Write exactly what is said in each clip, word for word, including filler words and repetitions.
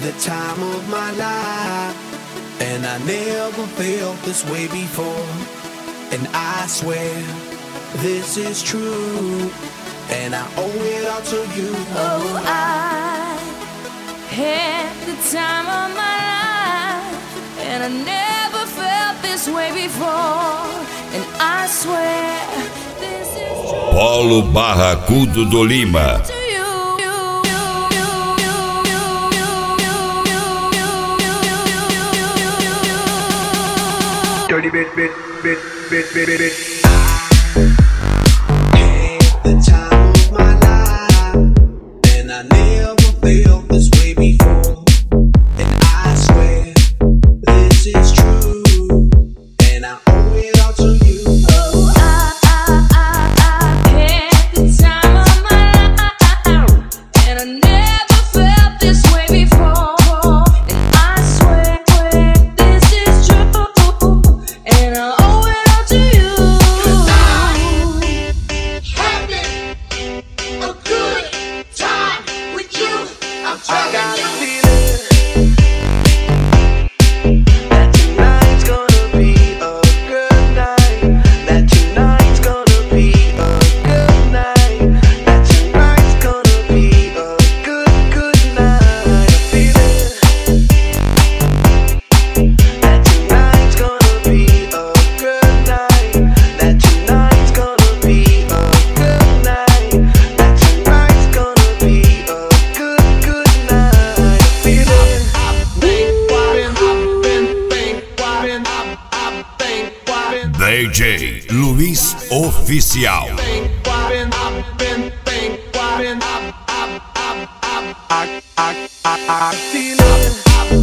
the time of my life, and I never felt this way before. And I swear this is true, and I owe it all to you. Oh, I had the time of my life, and I never felt this way before. And I swear this is true. Polo Barracudo do Lima. Dirty bit, bit, bit, bit, bit, bit, bit. D J Luiz Oficial. I, I, I, I feel it.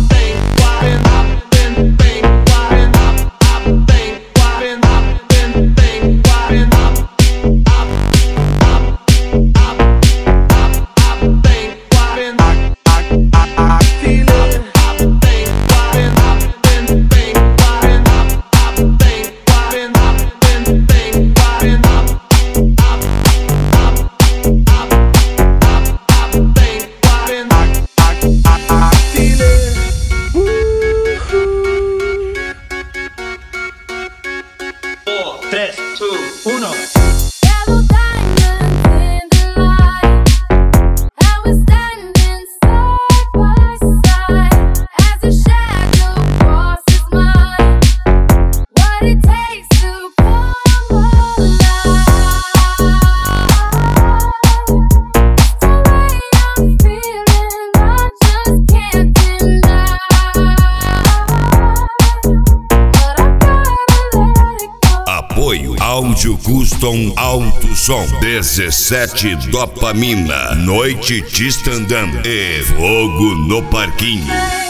tres, dos, uno. Áudio Custom Alto Som dezessete Dopamina, Noite de Stand-up e Fogo no Parquinho.